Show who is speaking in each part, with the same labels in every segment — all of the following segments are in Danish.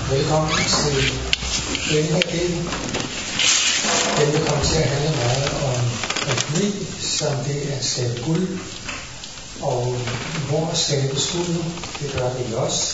Speaker 1: Velkommen til denne her del. Den vil komme til at handle meget om alkemi, som det at skabe guld. Og hvor skabes guld? Det gør det også.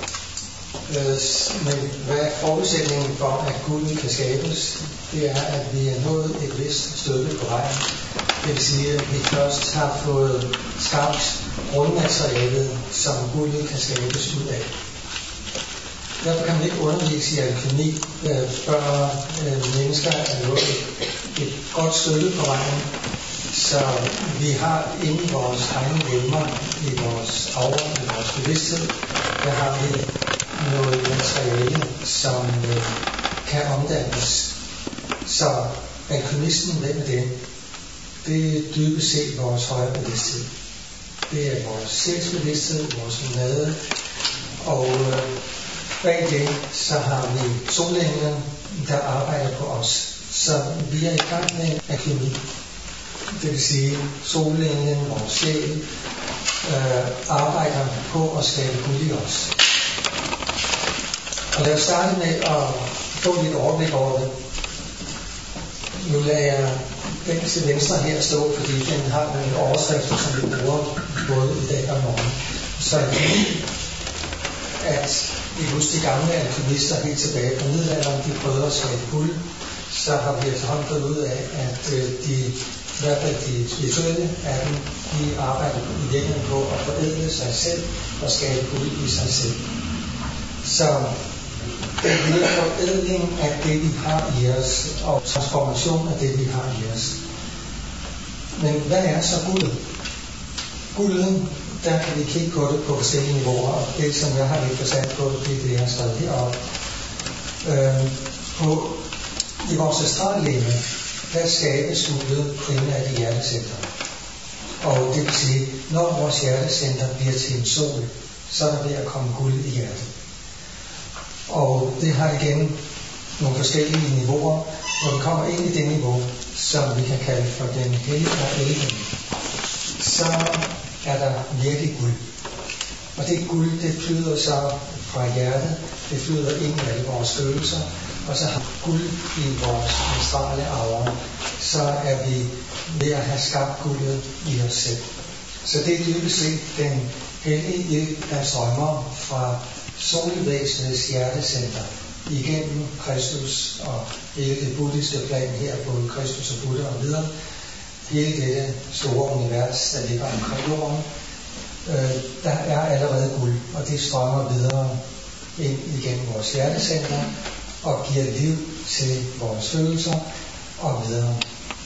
Speaker 1: Men hvad er forudsætningen for, at guldet kan skabes? Det er, at vi er nået et vist stykke på vejen. Det vil sige, at vi først har fået skabt grundmaterialet, som guldet kan skabes ud af. Derfor kan man ikke undervise i alkemi, før mennesker er nået et godt stykke på vejen. Så vi har inde i vores egne lemmer, i vores aura, i vores bevidsthed, der har vi noget materiale, som kan omdannes. Så alkemisten, hvem er det? Det er dybest set vores højere bevidsthed. Det er vores sjælsbevidsthed, vores monade, og bag det, så har vi solenglen, der arbejder på os. Så vi er i gang med alkemi. Det vil sige, solenglen, vores sjæl, arbejder på at skabe guld i os. Og lad os starte med at få lidt overblik over det. Nu lader jeg den til venstre her stå, fordi den har nogle overskrifter, som vi bruger både i dag og morgen. Så at vi husker de gamle alkemister helt tilbage på middelalderen, de prøvede at skabe guld, så har vi efterhånden fået ud af, at i hvert fald de spirituelle af dem, de arbejder i virkeligheden på at forædle sig selv og skabe guld i sig selv. Så det er forædling af det, vi har i os, og transformation af det, vi har i os. Men hvad er så guldet? Guldet, der kan vi kigge på det på forskellige niveauer, og det som jeg har lidt forstand på, det er det, jeg har skrevet heroppe. I vores astrallegeme, der skabes guldet primært i hjertecentret. Og det vil sige, når vores hjertecenter bliver til en sol, så er der ved at komme guld i hjertet. Og det har igen nogle forskellige niveauer. Når vi kommer ind i det niveau, som vi kan kalde for den hellige og elven, så er der virkelig guld. Og det guld, det flyder så fra hjertet, det flyder ind i alle vores følelser, og så har guld i vores astrale aura, så er vi ved at have skabt guldet i os selv. Så det er dybest set den hellige ild, der strømmer fra solvæsenets hjertecenter igennem Kristus og hele det buddhiske plan her, både Kristus og Buddha og videre, hele dette store univers, der ligger omkring jorden, der er allerede guld, og det strømmer videre ind igennem vores hjertecenter og giver liv til vores følelser og videre.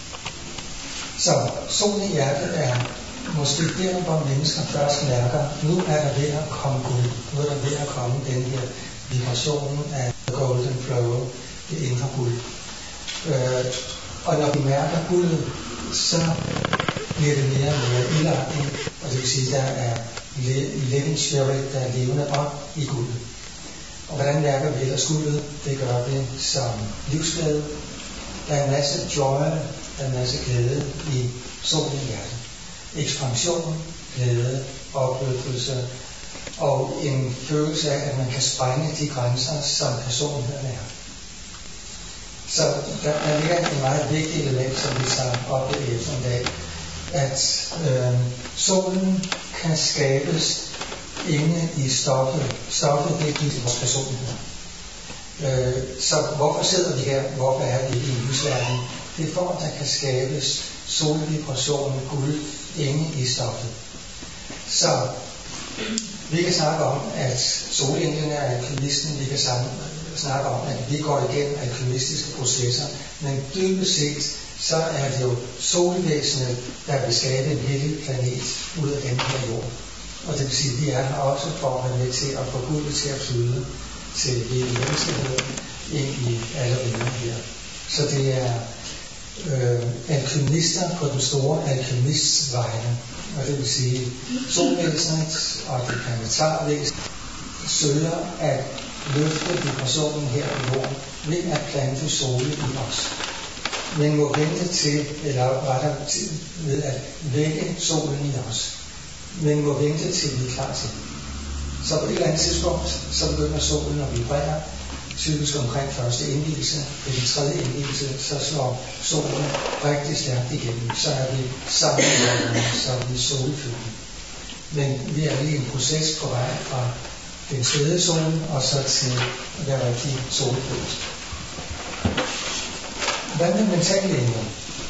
Speaker 1: Så solen i hjertet er måske der, hvor mennesker først mærker, nu er der ved at komme guld, nu er der ved at komme den her vibration af golden flow, det indre guld. Og når vi mærker guldet, så bliver det mere og mere ildagtigt, og det vil sige, at der er living spirit, der er levende ånd i guldet. Og hvordan mærker vi ellers guldet? Det gør vi som livsglæde. Der er en masse joy, der er en masse glæde i solen i hjertet. Ekspansion, glæde, opløftelse og en følelse af, at man kan sprænge de grænser, som personligheden er. Så der ligger et meget vigtigt element, som vi tager op i eftermiddag, at solen kan skabes inde i stoffet. Stoffet, det er vores personlighed. Så hvorfor sidder vi her? Hvorfor er vi i lysverden? Det er for, at der kan skabes solvibration, guld inde i stoffet. Så vi kan snakke om, at solenglen er alkemisten, vi kan snakke om, at vi går igennem alkemistiske processer, men dybest set, så er det jo solvæsenet, der vil skabe en hellig planet ud af den her jord. Og det vil sige, at vi er her også for at være med til at få guldet til at flyde til hele menneskeheden ind i alle riger her. Så det er alkemister på den store alkemists vegne. Og det vil sige, solvæsenet og det planetarvæsen søger at løfte vibrationen her på jorden ved at plante solen i os. Men må vente til, eller rettere ved at vække solen i os. Men må vente til vi er klar til det. Så på et eller andet tidspunkt, så begynder solen at vibrere, typisk omkring første indvielse. Ved den tredje indvielse, så slår solen rigtig stærkt igennem. Så er vi sammenhængende, så er vi solfødte. Men vi er lige en proces på vej fra den spæde sol og så til at være rigtig solfødt. Hvad med mentallægemer?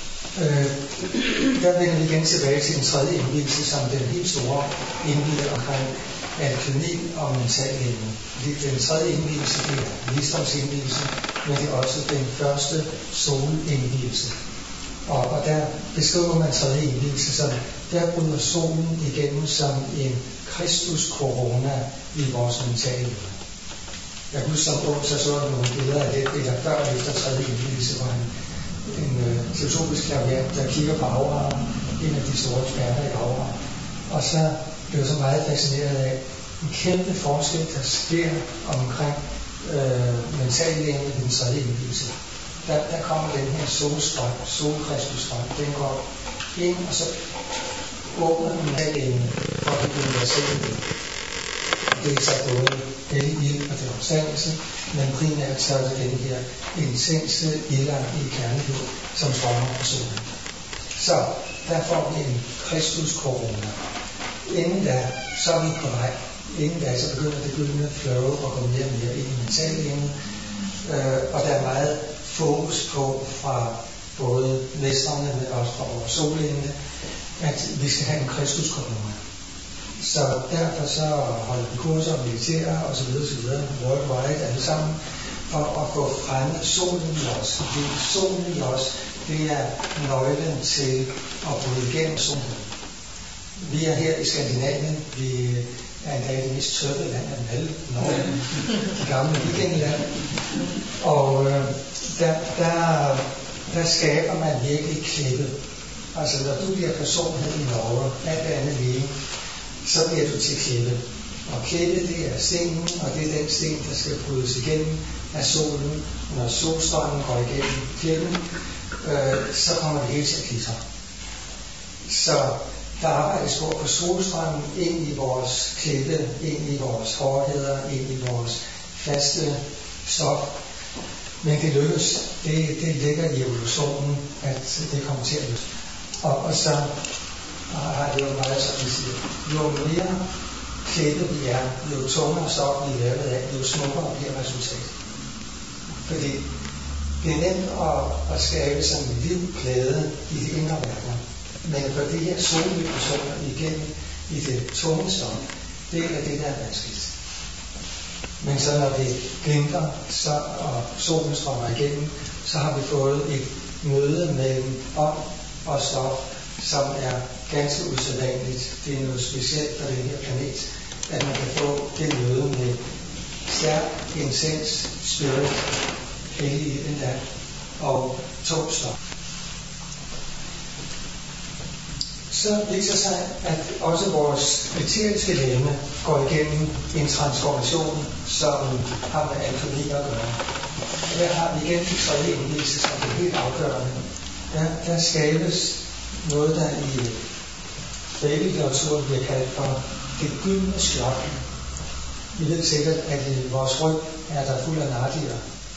Speaker 1: Der vender vi igen tilbage til den tredje indvielse, som den helt store indvielse omkring alkymi og mentallægemer. Den tredje indvielse, det er visdomsindvielse, men det er også den første solindvielse. Og der beskriver man tredje indvielse som, der bryder solen igennem som en Kristus-corona i vores mentallægemer. Jeg husker som ung, så jeg nogle billeder af det, der før og efter tredje indvielse, hvor en teosofisk klaviant, der kigger på auraen, en af de store eksperter i auraen. Og så blev jeg så meget fascineret af en kæmpe forskel, der sker omkring mentallægen i den tredje indvielse. Der kommer den her solstrøm, solkristusstrøm, den går ind, og så åbner mentallægen for at begynde at se det. Det er så både hellig ild og det opstandelse, men primært så er det den her intense ildagtige kærlighed, som strømmer på solen. Så der får vi en Kristus-corona. Inden da, så er vi på vej. Inden da, så begynder det gyldne flow at gå mere og mere ind i mentallægen. Og der er meget fokus på fra både mestrene, men også fra vores solengene, at vi skal have en Kristus-corona. Så derfor så holder vi kurser og mediterer osv. worldwide alle sammen, for at få fremmet solen i os. Solen i os, det er nøglen til at bryde igennem solen. Vi er her i Skandinavien, vi er endda det mest tørre land af alle, de gamle vikingland. Og der skaber man virkelig klippe. Altså når du bliver personlighed i Norge, alt andet lige, så bliver du til klippe. Og klippe, det er stenen, og det er den sten, der skal brydes igennem af solen. Når solstrømmen går igennem klippen, så kommer det hele til at klitre. Så der arbejdes på solstrømmen ind i vores klippe, ind i vores hårdheder, ind i vores faste stof. Men det lykkes. Det ligger i evolutionen, at det kommer til at lykkes. Og så har det jo meget, som vi siger, jo mere klippe vi er, jo tungere stof vi er lavet af, jo smukkere bliver resultatet. Fordi det er nemt at skabe sådan en liv glæde i de indre verdener. Men for det her solvibrationer igennem i det tunge stof, det er det, der er vanskeligt. Men så når det glimter, og solen strømmer igennem, så har vi fået et møde mellem ånd og stof, som er ganske usædvanligt. Det er noget specielt for den her planet, at man kan få det møde med stærk, intens, spirit, hellig endda, og tung stof. Så viser sig, at også vores eteriske legeme går igennem en transformation, som har med alkymi at gøre. Der har vi igen de tredje indvielse, som er helt afgørende. Der skabes noget, der i babylitteraturen bliver kaldt for det gyldne skjold. Vi ved sikkert, at i vores ryg er der fuld af nardier.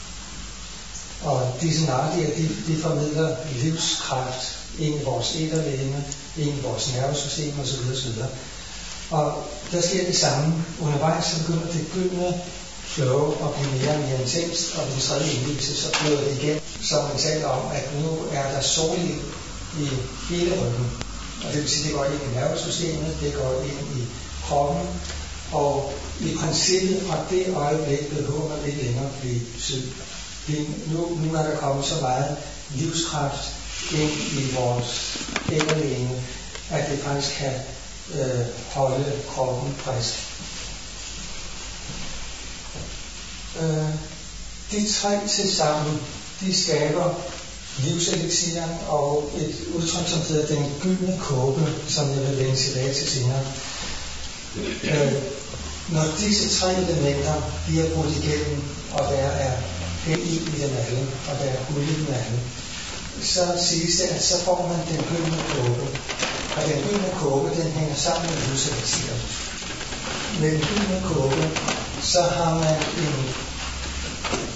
Speaker 1: Og disse nardier, de formidler livskraft ind i vores æterlegeme, ind i vores nervesystem osv. Og der sker det samme. Undervejs så begynder det gyldne flow at blive mere og mere intenst, og den tredje indvielse, så bliver det igen, som man taler om, at nu er der solig i hele ryggen. Og det vil sige, at det går ind i nervesystemet, det går ind i kroppen, og i princippet fra det øjeblik behøver man ikke længere blive syg. Nu er der kommet så meget livskraft ind i vores æderlegeme, at det faktisk kan holde kroppen frisk. De tre til sammen, de skaber livselixiren og et udtryk, som hedder den gyldne kåbe, som jeg vil vende tilbage til senere. Når disse tre elementer bliver brudt igennem, og der er hellig i dem alle, og der er guld i dem alle, så siges det, at så får man den gyldne kåbe. Og den gyldne kåbe, den hænger sammen med livselixiren. Med den gyldne kåbe, så har man en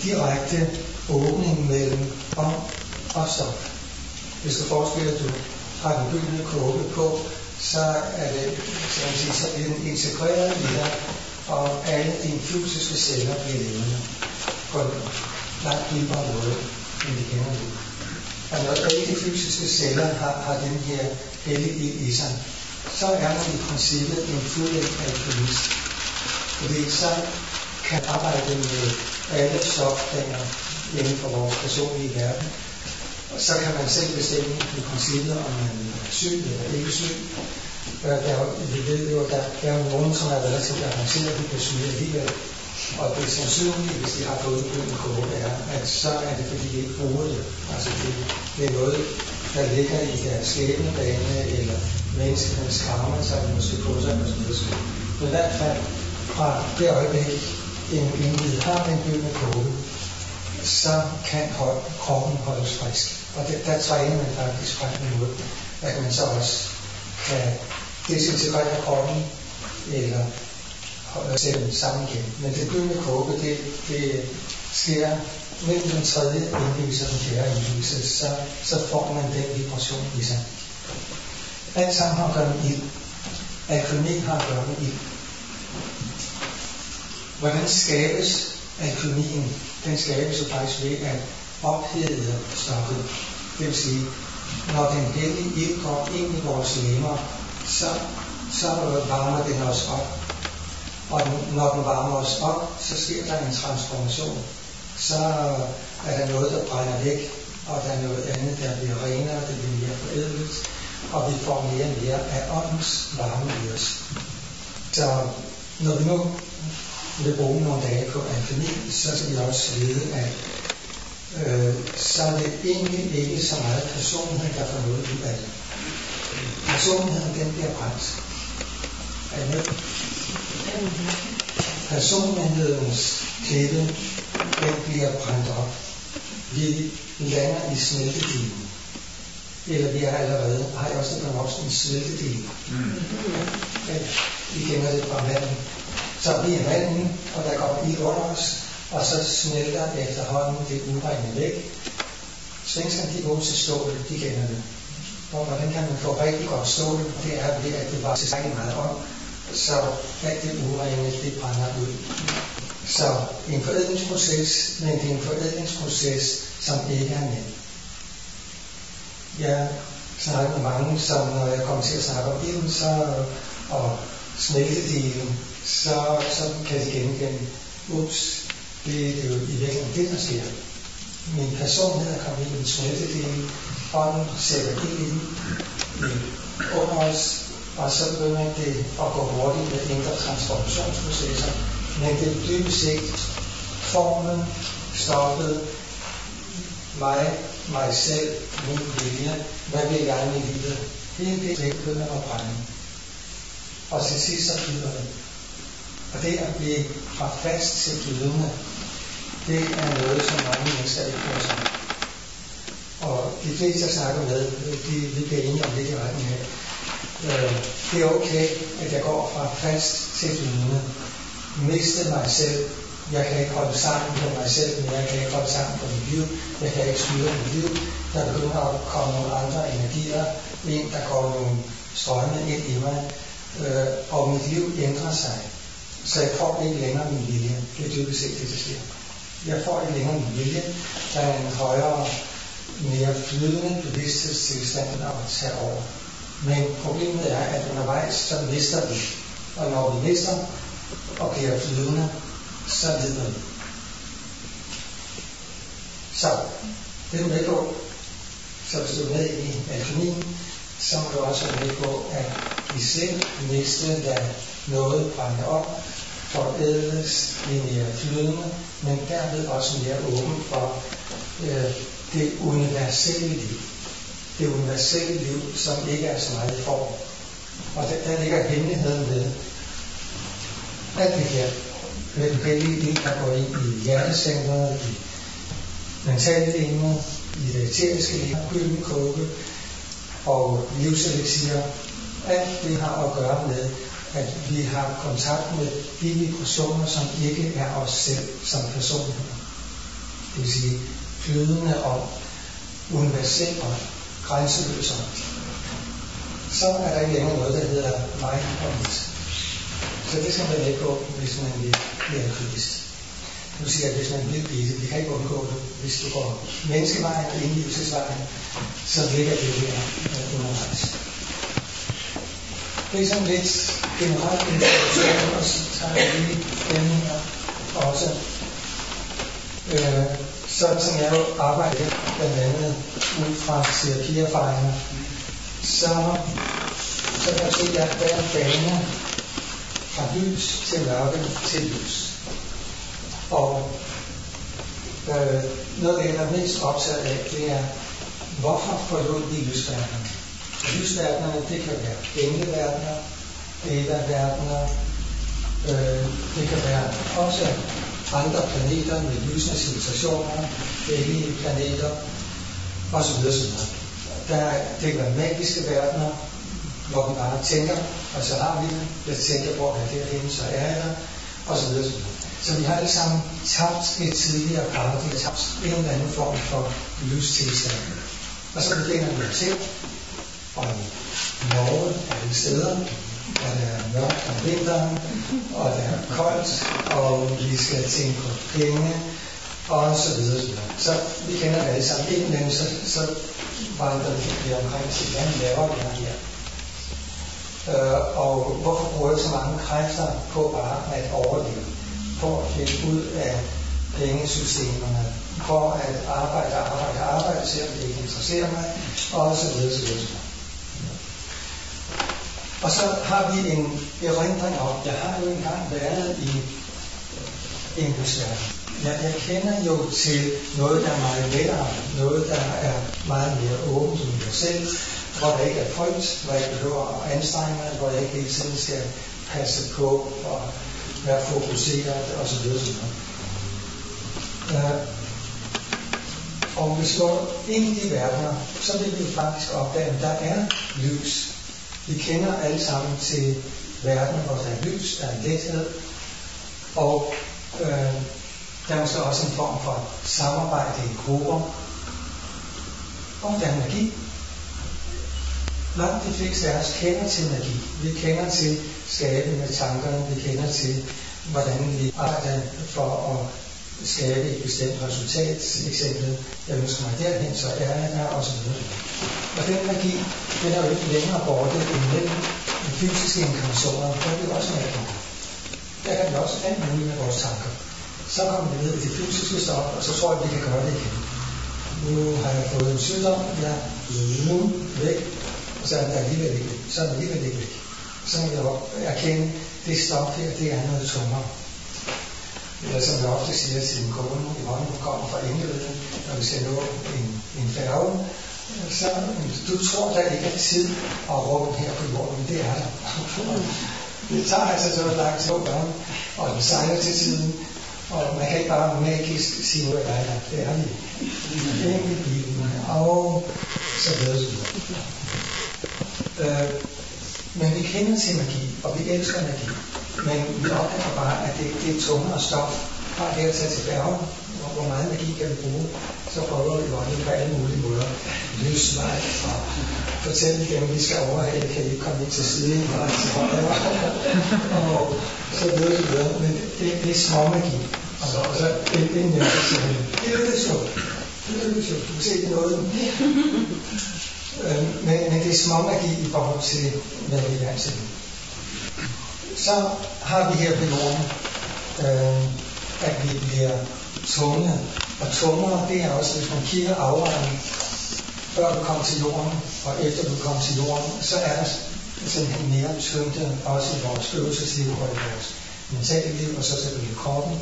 Speaker 1: direkte åbning mellem ånd og stof. Hvis du forestiller, at du har den gyldne kåbe på, så er det, så bliver den integreret i dig, og alle dine fysiske celler bliver levende på en langt dybere måde, end vi kender nu. Og når alle de fysiske celler har den her hellige i sig, så er man i princippet en fuldendt alkymist. Fordi så kan arbejde med alle stofplaner inden for vores personlige verden. Og så kan man selv bestemme i princippet, om man er syg eller ikke syg. Vi ved jo, at der er nogen, som er relativt avanceret, de bliver syge alligevel. Og det sandsynlige, hvis de har fået en gyldne kåbe, er, at så er det, fordi de ikke bruger det. Altså det er noget, der ligger i deres skæbnebane, eller menneskets karma, så er det måske på sig på sådan noget. Men i hvert fald, fra det øjeblik, en individ har en gyldne kåbe, så kan kroppen holdes frisk. Og der træner man faktisk frem imod, at man så også kan desintegrere kroppen, eller sætte den sammen igen. Men det gyldne kåbe, det sker mellem den tredje indlevelse og den fjerde indlevelse, så får man den vibration i sig. Alt sammen har at gøre med ild. Alkymi har at gøre med ild. Hvordan skabes alkymien? Den skabes jo faktisk ved at ophede stoffet. Det vil sige, når den hellige ild går ind i vores lemmer, så varmer den os op. Og når den varmer os op, så sker der en transformation. Så er der noget, der brænder væk, og der er noget andet, der bliver renere, det bliver mere forædlet, og vi får mere og mere af åndens varme i os. Så når vi nu vil bruge nogle dage på alkymi, så skal vi også vide, at så er det egentlig ikke så meget personligheden, der får noget ud af det. Personligheden, den bliver brændt. Er I med? Personlighedens klippe, den bliver brændt op. Vi lander i smeltedelen. Eller vi har allerede, har jeg også det også en smeltedel. Ja, vi kender det fra vandet. Så bliver vandet, og der går ild under os, og så smelter efterhånden det urene væk. Svenskerne, de går til stål, de kender det. Og hvordan kan man få rigtig godt stål? Det er ved, at det var tilstrækkeligt meget om, så alt det urene, det brænder ud. Så en forædlingsproces, men det er en forædlingsproces, som ikke er nem. Jeg snakker med mange, som når jeg kommer til at snakke om ilden, og smeltedelen, så kan de genkende, det er jo i virkeligheden det, der sker. Min personlighed er kommet i en smeltedel, ånden sætter ild under os, og så begynder det at gå hurtigt med indre transformationsprocesser. Men det er dybest set formen, stoffet, mig selv, min vilje, hvad vil jeg med livet. Det begynder at brænde. Og til sidst så flyder det. Og det at blive fra fast til flydende, det er noget, som mange mennesker ikke får sig. Og de fleste, jeg snakker med, vi bliver enige om det i retning af. Det er okay, at jeg går fra fast til flydende. Miste mig selv. Jeg kan ikke holde sammen på mig selv, men jeg kan ikke holde sammen på mit liv. Jeg kan ikke styre mit liv. Der begynder at komme nogle andre energier ind, der går nogle strømme ind i mig. Og mit liv ændrer sig. Så jeg får ikke længere min vilje. Det er dybest set det, der sker. Jeg får ikke længere min vilje. Der er en højere, mere flydende bevidsthedstilstand at tage over. Men problemet er, at undervejs så mister vi. Og når vi mister og bliver flydende, så lider vi. Så det er du med på. Så hvis du er med i alkymien, så må du også være med på, at vi selv miste, da noget brænder op, forædles, blive mere flydende, men derved også mere åben for det universelle liv. Det universelle liv, som ikke er så meget i form. Og der ligger hemmeligheden ved alt det her. Med den hellige liv, der går ind i hjertecentret, i mentallivet, i det eteriske liv, gyldne kåbe og livselixier. Alt det har at gøre med, at vi har kontakt med de vibrationer, som ikke er os selv som personligheder. Det vil sige flydende og universel og grænseløs ånd. Så er der ikke længere noget, der hedder mig og mit. Så det skal man ikke gå, hvis man vil være kritisk. Nu siger jeg, at hvis man vil blive det, vi kan ikke undgå det. Hvis du går menneskevejen og indgivelsesvejen, så ligger det her undervejs. Det er sådan lidt generelt information, og så tager jeg lige den her også. Sådan som jeg jo arbejder blandt andet ud fra terapierfaringer, så kan jeg se, at der er en bane fra lys til mørke til lys. Og noget af det, jeg er mest optaget af, det er, hvorfor forlod vi lysverdenerne? Lysverdenerne, det kan være engleverdener, Eva-verdener, det kan være også andre planeter med lysende civilisationer, hellige planeter, osv. Det kan være magiske verdener, hvor vi bare tænker, og så har vi det. Jeg tænker på, at det er derinde, så er jeg der, osv. Så vi har alle sammen tabt et tidligere paradis, vi har tabt en eller anden form for lystilstand. Og så befinder vi os selv, og i Norge alle steder, og der er mørkt om vinteren, og der er koldt, og vi skal tænke på penge, og så videre. Så vi kender det alle sammen. Inden så vandrer vi omkring til, hvad laver vi her? Og hvorfor bruger jeg så mange kræfter på bare at overleve? For at finde ud af pengesystemerne, for at arbejde, selvom det ikke interesserer mig, og så videre, så videre. Og så har vi en erindring om, jeg har jo engang været i en lysverden. Jeg kender jo til noget, der er meget lettere, noget, der er meget mere åbent i mig selv, hvor der ikke er frygt, hvor jeg ikke behøver at anstrenge mig, hvor jeg ikke hele tiden skal passe på og være fokuseret osv. Og hvis vi går ind i de verdener, så vil vi faktisk opdage, at der er lys. Vi kender alle sammen til verden, hvor der er lys, der er lethed, og der er måske også en form for samarbejde i grupper, og der er magi. Langt de fleste af os kender til magi. Vi kender til skabende tankerne, vi kender til, hvordan vi arbejder for at skabe et bestemt resultat. Eksempel, jeg ønsker mig derhen, så er jeg der, osv. Og den magi, den er jo ikke længere borte end mellem de fysiske inkarnationer, der er vi også med på. Der kan vi også alt muligt med vores tanker. Så kommer vi ned i det fysiske stof, og så tror jeg, at vi kan gøre det igen. Nu har jeg fået en sygdom, jeg nu væk, og så er den alligevel ikke væk. Så er den alligevel ikke væk. Så må jeg erkende, det stof her, det er noget tungere. Eller som jeg ofte siger til min kone, i morgen hun kommer fra Engeleden, når vi skal nå en færge, så du tror, der ikke er tid at råbe her på jorden, men det er der. Det tager altså så lang tid at gøre, og den sejler til tiden, og man kan ikke bare magisk sige noget af dig, det er vi. Enkelt bilen, og så videre. Men vi kender til magi, og vi elsker magi. Men vi opdager bare, at det er tungere stof. Bare det at tage til færgen, hvor meget magi kan vi bruge, så prøver vi jo på alle mulige måder. Lysvej og fortælle dem, at vi skal overhale, kan I komme ind til siden og til højre, og så videre. Men det er småmagi. Og så det er nemt at sige, det lykkes jo. Du kan se det noget. Men det er småmagi i forhold til, hvad vi er vant til. Så har vi her på jorden, at vi bliver tunge. Og tungere, det er også, hvis man kigger afvejen, før du kommer til jorden, og efter du kommer til jorden, så er der simpelthen mere tyngde, også i vores følelsesliv og i vores mentale liv, og så selvfølgelig kroppen.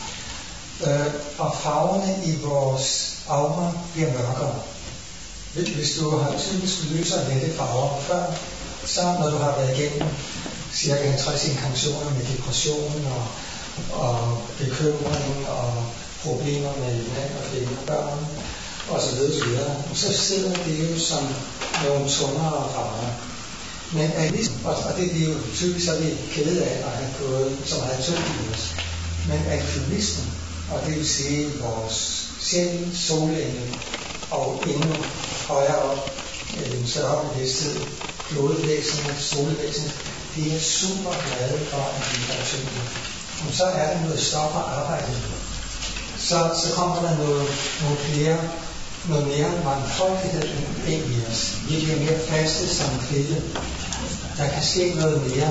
Speaker 1: Og farverne i vores aura bliver mørkere. Hvis du har typisk lyser lette farver før, så når du har været igennem cirka 50 inkarnationer med depression og bekymring og problemer med mand og kvinder, børn osv., så sidder det jo som nogle tungere farver. Men og det er jo typisk, så er vi kede af at have fået så meget tyngd i os. Men alkymismen, og det vil sige vores sjæl, solengel, og endnu højere op, en større bevidsthed, blodvæsenet, solvæsenet, de er super glade for at blive reaktioner. Og så er der noget stop og arbejde. Så kommer der noget mere mangfoldighed ind i os. Vi bliver mere faste som kvinde. Der kan ske noget mere.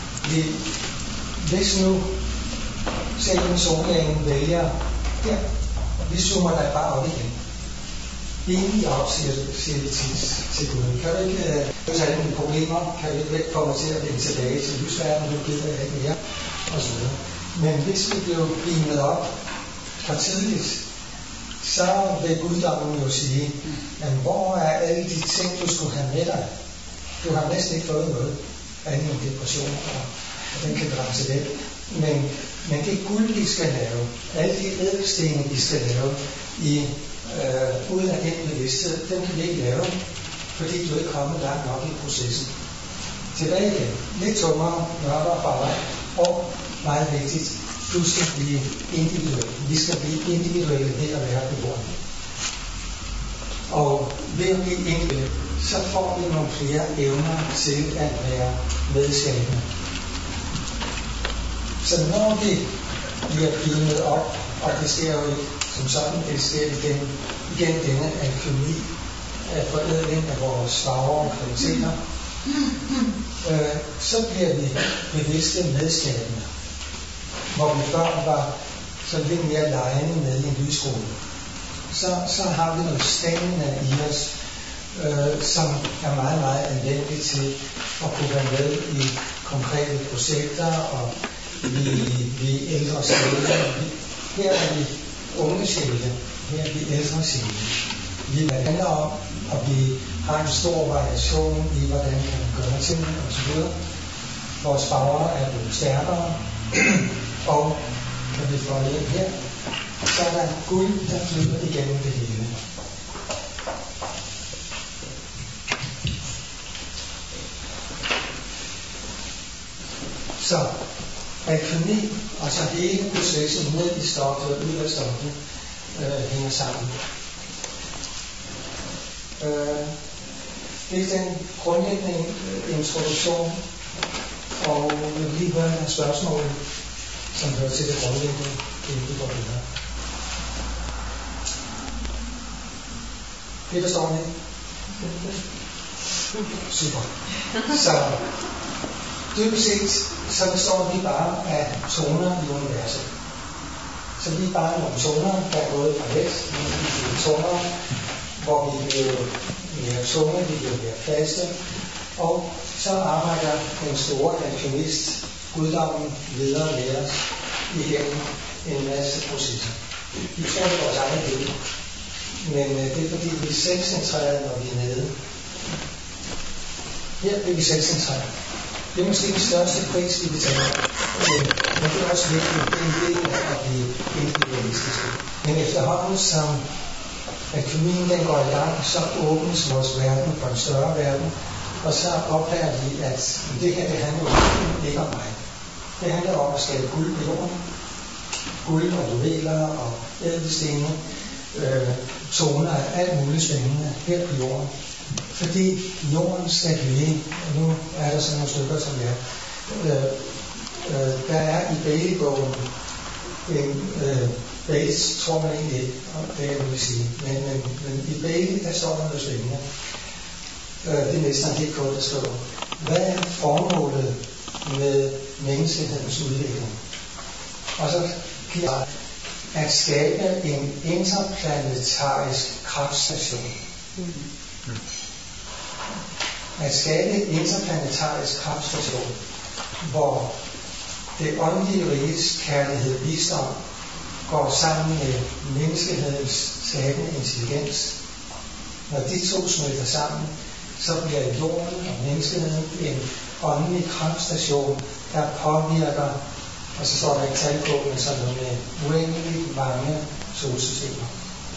Speaker 1: Hvis nu selv solingen vælger, ja, vi zoomer dig bare op igen. Egentlig op, siger vi til Gud. Kan du ikke tage dine problemer? Kan du ikke få mig til at vende tilbage til lysverdenen? Nu gider jeg ikke mere. Og så videre. Men hvis vi bliver beamet op for tidligt, så vil guddommen jo sige, jamen, hvor er alle de ting, du skulle have med dig? Du har næsten ikke fået noget andet end depression, og den kan brænde til væk. Men det guld, vi skal lave, alle de ædelstene, vi skal lave, ud af den bevidsthed, dem kan vi ikke lave, fordi du er ikke kommet langt nok i processen. Tilbage igen. Lidt tungere, mørkere farver, og meget vigtigt, du skal blive individuel. Vi skal blive individuelle ved at være på jorden. Og ved at blive individuelle, så får vi nogle flere evner til at være medskabende. Så når vi bliver beamet op, og det sker jo ikke som sådan, det sker igen denne alkemi af forædling af vores farver og kvaliteter, så bliver vi bevidste medskabende. Hvor vi før var så lidt mere legende med i en lysskole, så har vi noget stamina i os, som er meget, meget anvendeligt til at kunne være med i konkrete projekter, og vi ældre sjæle. Her er vi unge sjæle, her er vi ældre sjæle. Vi handler om, og vi har en stor variation i, hvordan kan man gøre tingene osv. Vores farver er blevet stærkere, og kan vi få ind her, så er der guld, der flyder igennem det hele. Så alkemi, og så hele processen ned i stoffet og ud af stoffet, hænger sammen. Det er den grundlæggende introduktion, og vi vil lige høre nogle spørgsmål, som hører til det grundlæggende, inden vi går videre. Det forstår ni? Super. Så dybest set, så består vi bare af toner i universet. Så vi er bare nogle toner, der er gået fra vest, nogle toner, hvor vi bliver mere tunge, vi bliver mere faste, og så arbejder den store alkemist, guddommen, videre med os igennem en masse processer. Vi tror det er vores eget liv, men det er fordi vi er selvcentrerede, når vi er nede. Her bliver vi selvcentrerede. Det er måske den største pris, vi betaler, men det er også vigtigt, det er en del af at blive individualistiske. Men efterhånden som alkemien den går i gang, så åbnes vores verden for en større verden, og så opdager vi, at det her, det handler ikke om mig. Det handler om at skabe guld på jorden. Guld og juveler og ædelstene, toner af alt muligt spændende her på jorden. Fordi jorden skal blive, og nu er der sådan nogle stykker, som jeg der er i Bailey-bogen en Bates, tror man egentlig ikke, det jeg vil sige, men i Bailey, der står der noget spændende. Det er næsten helt kort at skrive. Hvad er formålet med menneskehedens udvikling? Og så giver jeg at skabe en interplanetarisk kraftstation. At skabe en interplanetarisk kraftstation, hvor det åndelige riges kærlighed, visdom, går sammen med menneskehedens skabende intelligens. Når de to smelter sammen, så bliver jorden og menneskeheden en åndelig kraftstation, der påvirker, og så står der ikke tal på, men sådan noget med uendeligt mange solsystemer.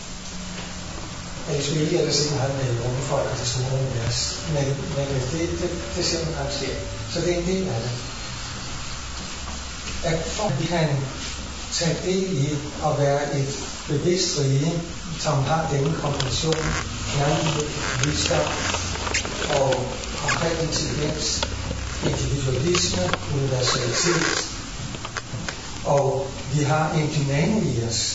Speaker 1: Jeg skulle ikke ellers ikke have med rumfolk og det store univers, men det ser man faktisk sker. Så det er en del af det. At for at vi kan tage del i at være et bevidst rige, som har denne kombination, kærlighed, visdom og konkret intelligens, individualisme, universalitet, og vi har en dynamo i os,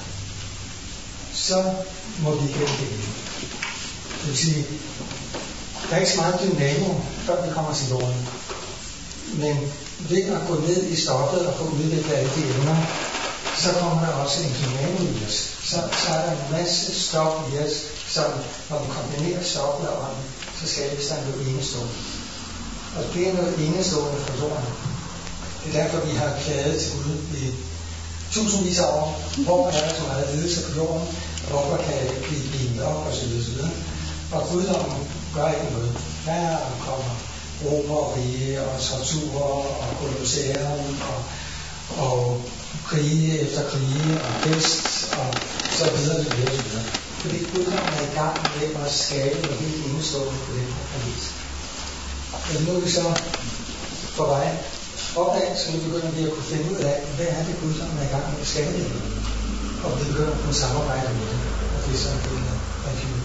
Speaker 1: så må vi genkende. Det vil sige, der er ikke så meget dynamo, før vi kommer til jorden. Men ved at gå ned i stoffet og få udviklet alle de emner, så kommer der også en dynamo i os. Så er der en masse stof i os, som når man kombinerer stoffet og ånden, så skabes der noget enestående. Og det er noget enestående for jorden. Det er derfor, vi har klaget til Gud i tusindvis af år. Hvorfor er der så meget lidelse på jorden? Og hvorfor kan det ikke blive limet op og så videre? Og guddommen gør ikke noget. Hver kommer romerrige og torturer og kolossæren og krige efter krige og pest og så videre. Fordi guddommen er i gang med at skabe noget helt enestående på den her planet. Men nu er vi så på vej opad, så nu begynder vi at kunne finde ud af, hvad er det guddommen er i gang med at skabe, og vi begynder at kunne samarbejde med det, og det er sådan en del af livet.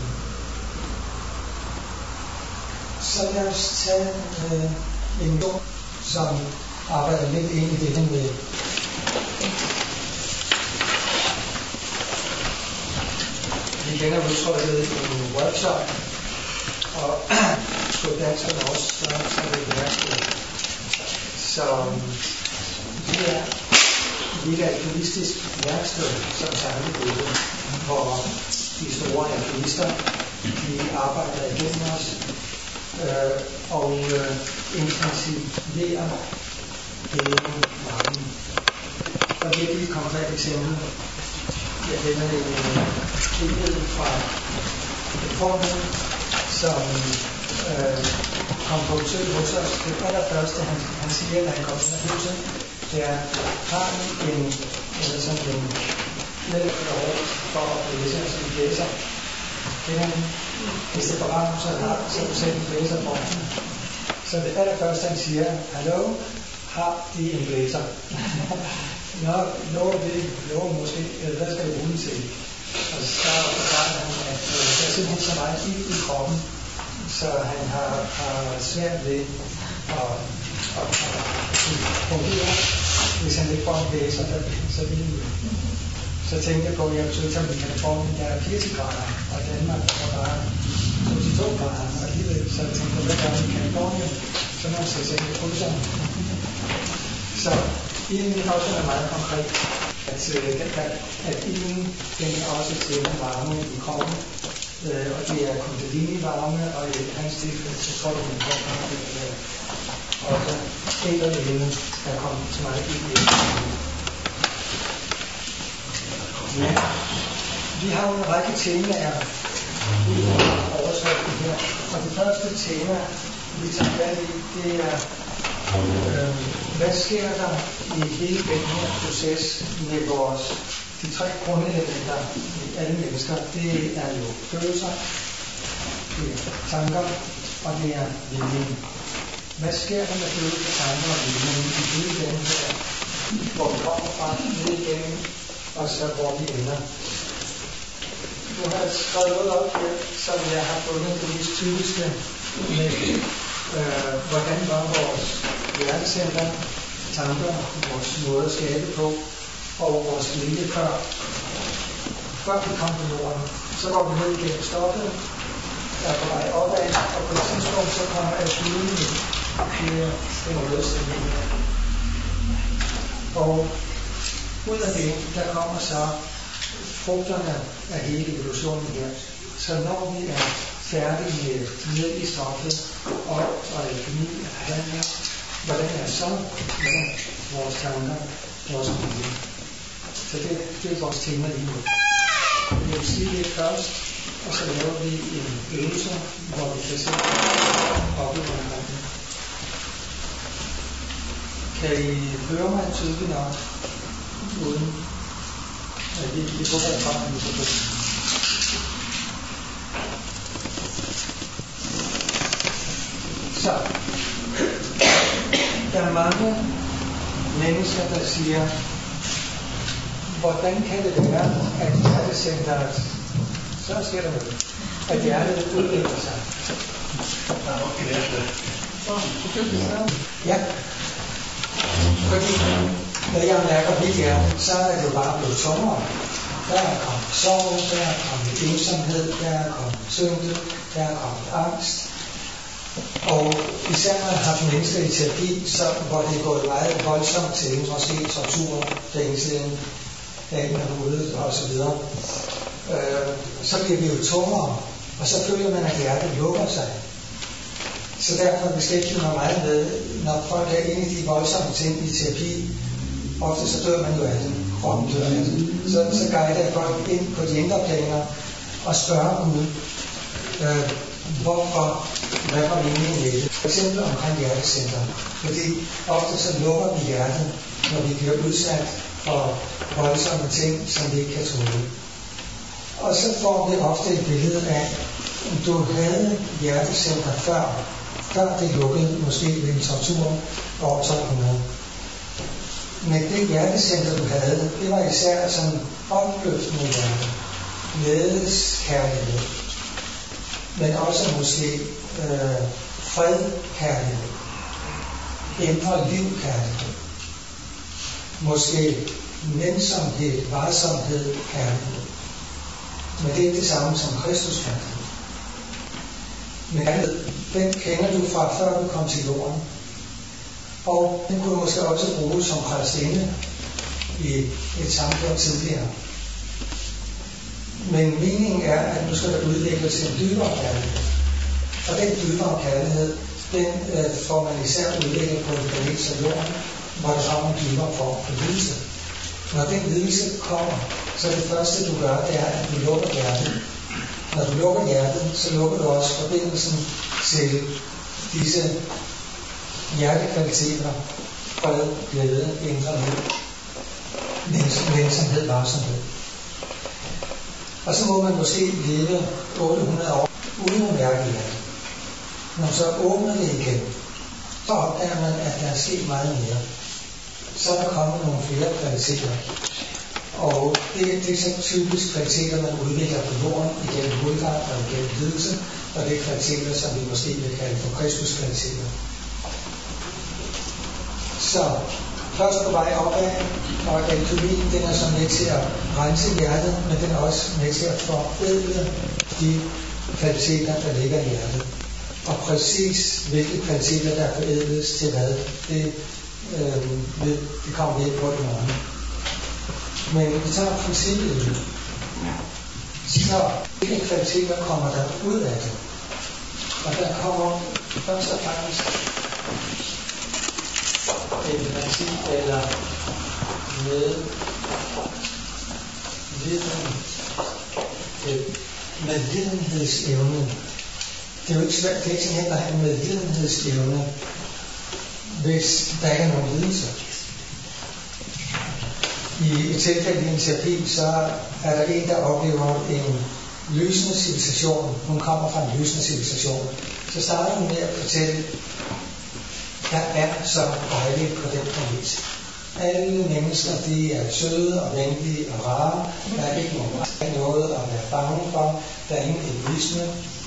Speaker 1: Så lad os tage en ord, som arbejder lidt ind i det med vi kender udtrykket en workshop, og på dansk og norsk, så er det et værksted. Så vi er et alkymistisk værksted, som samlet hvor de store alkymister, de arbejder igennem os, og intensiverer hele varmen. Og det er et konkret eksempel. Jeg kender en billede fra et formand, som kom på besøg hos os. Det allerførste, han siger, når han kommer til huset, det er, har en hjælp for at læse, altså en blæser. Hvis det er bare, så du selv en blæser for. Så det allerførste, han siger, hallo, har de en blæser? Nå, måske, hvad skal du bruge til? Og så forklarer han, at der er simpelthen så meget ild i kroppen, så han har svært ved at fungere, hvis han ikke får en blæser, så vil det. Så tænkte jeg på, at jeg besøgte ham i Kalifornien, der er 80 grader, og Danmark er bare 22 grader, og alligevel, så jeg tænkte, hvad gør vi i Kalifornien? Så må man se selv det krydser. Så ilden er også meget konkret, at ilden den også tænder varme i kroppen, og det er kundalini-varme, og i hans tilfælde, så tror jeg, at det og så ældre levende, der kommer så meget ild i. Ja, vi har en række temaer i overskriften her, og det første tema, vi tager fat i, det er, hvad sker der i hele den her proces med de tre grundelementer i alle mennesker? Det er jo følelser, det er tanker, og det er viljen. Hvad sker der med følelser, tanker og viljen i hele den her, hvor vi kommer fra, ned igennem, og så hvor vi ender? Nu har jeg skrevet noget op her, som jeg har fundet det mest typiske med, hvordan var vores hjertecenter, tanker, vores måde at skabe på, og vores vilje før vi kom på jorden. Så går vi ned igennem stoffet, der er på vej opad, og på et tidspunkt så kommer alkylen til den røde stemning. Og ud af det, der kommer så frugterne af hele evolutionen her. Så når vi er færdige med ned i stoffet og alkymi og handler, hvordan er så med vores tanker, vores vilje? Så det er vores tema lige nu. Jeg vil sige det først, og så laver vi en øvelse, hvor vi kan se op i hverandre. Kan I høre mig tydeligt nok, uden at vi får brug for en mikrofon? Så, der er mange mennesker, der siger, hvordan kan det være, at hjertecenteret, så sker der noget, at hjertet udvikler sig? Ja. Fordi når jeg mærker mit hjerte, så er det jo bare blevet tungere. Der er kommet sorg, der er kommet ensomhed, der er kommet tyngde, der er kommet angst. Og især når jeg har haft mennesker i terapi, så, hvor det er gået meget voldsomt til, måske tortur, fængsling, dagen er ude og så videre, så bliver vi jo tungere, og så føler man, at hjertet lukker sig. Så derfor beskæftiger mig meget med, når folk er inde i de voldsomme ting i terapi, ofte så dør man jo af det, kroppen dør af det. Så guider jeg folk ind på de indre planer og spørger Gud, hvorfor, hvad var meningen med det? For eksempel omkring hjertecenteret. Fordi ofte så lukker vi hjertet, når vi bliver udsat for voldsomme ting, som vi ikke kan tåle. Og så får vi ofte et billede af, at du havde hjertecenter før det lukkede, måske ved en tortur over 1200. Men det hjertecenter, du havde, det var især sådan opløftende hjerte, glædeskærlighed, men også måske fredkærlighed, indre livkærlighed, måske nænsomhed, varsomhed, kærlighed. Men det er ikke det samme som Kristus kærlighed. Men den kender du fra før du kom til jorden. Og den kunne du måske også bruge som præstinde i et samfund tidligere. Men meningen er, at nu skal der udvikles en dybere kærlighed. Og den dybere kærlighed, den får man især udviklet på en planet som jorden, hvor der har en dybere form for lidelse. Når den lidelse kommer, så det første du gør, det er, at du lukker hjertet. Når du lukker hjertet, så lukker du også forbindelsen til disse hjertekvaliteter, fred, glæde, indre liv, nænsomhed, varsomhed. Og så må man måske leve 800 år uden at mærke hjertet. Når så åbner det igen, så opdager man, at der er sket meget mere. Så er der kommet nogle flere kvaliteter. Og det er så typisk kvaliteter, man udvikler på jorden igennem udgang og igennem lidelse, og det er kvaliteter, som vi måske vil kalde for Kristus-kvaliteter. Så først på vej opad, og alkymien, den er så med til at rense hjertet, men den er også med til at forædle de kvaliteter, der ligger i hjertet. Og præcis hvilke kvaliteter, der forædles til hvad, det kommer vi ikke på i morgen. Men vi tager princippet. Så hvilke kvaliteter kommer der ud af det? Og der kommer først og fremmest empati eller medlidenhedsevne. Det er jo ikke svært, det er ikke så nemt at have medlidenhedsevne, hvis der ikke er nogen lidelse. I et tilfælde i en terapi, så er der en, der oplever en lysende civilisation. Hun kommer fra en lysende civilisation. Så starter hun med at fortælle, der er så dejligt på den planet. Alle mennesker, de er søde og venlige og rare. Der er ikke noget at være bange for. Der er ingen egoisme.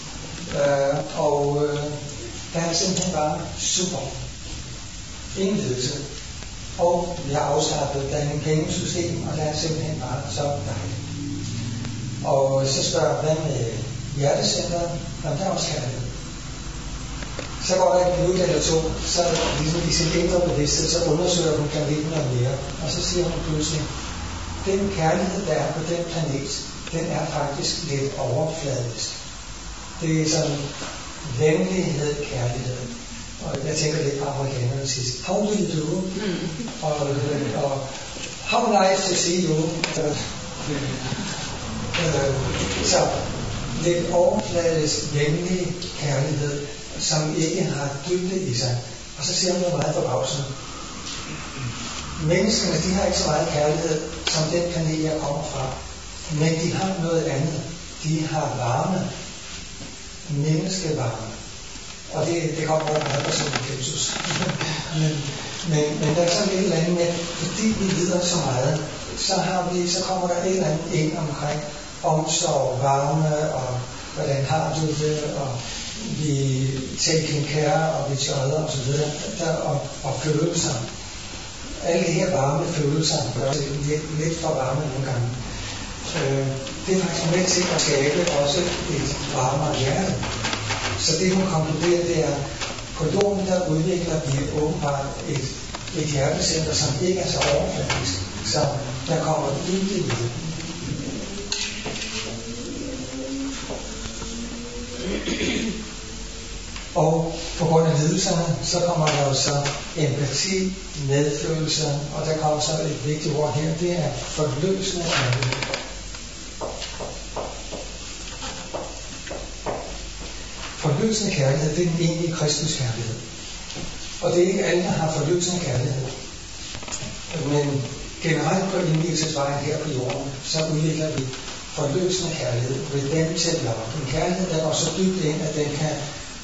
Speaker 1: Der er simpelthen bare super. Ingen ledelse. Og vi har afskaffet, der er ingen pengesystem, og der er simpelthen bare så dejligt. Og så spørger jeg, hvad med hjertecenteret? Jamen, der er også kærlighed. Så går der en minut eller to, så ligesom i sin indre bevidsthed, så undersøger hun planeten noget mere. Og så siger hun pludselig, den kærlighed, der er på den planet, den er faktisk lidt overfladisk. Det er sådan venlighed, kærlighed. Og jeg tænker lidt på amerikanerne sidst. How do you do? Og how nice to see you. Så lidt overfladisk, venlig kærlighed, som ikke har dybde i sig. Og så siger hun noget meget forbavsende. Menneskene, de har ikke så meget kærlighed, som den planet, jeg kommer fra. Men de har noget andet. De har varme. Menneskevarme. Og det kommer over meget personligt Jesus. men der er sådan et eller andet med, fordi vi lider så meget, så kommer der et eller andet ind omkring omsorg, varme, og hvordan har du det, og vi taking care of each other, og så videre, og følelser. Alle de her varme følelser gør det lidt for varme nogle gange. Det er faktisk med til at skabe også et varmere hjerte. Så det hun konkluderer, det er, på jorden der udvikler vi åbenbart et hjertecenter, som ikke er så overfladisk, så der kommer dybde i det. Og på grund af lidelserne, så kommer der jo så empati, medfølelse, og der kommer så et vigtigt ord her, det er forløsende kærlighed. Forløsende kærlighed, det er den egentlige Kristus kærlighed. Og det er ikke alle, der har forløsende kærlighed. Men generelt på indvielsesvejen her på jorden, så udvikler vi forløsende kærlighed, redemptive love. En kærlighed, der går så dybt ind, at den kan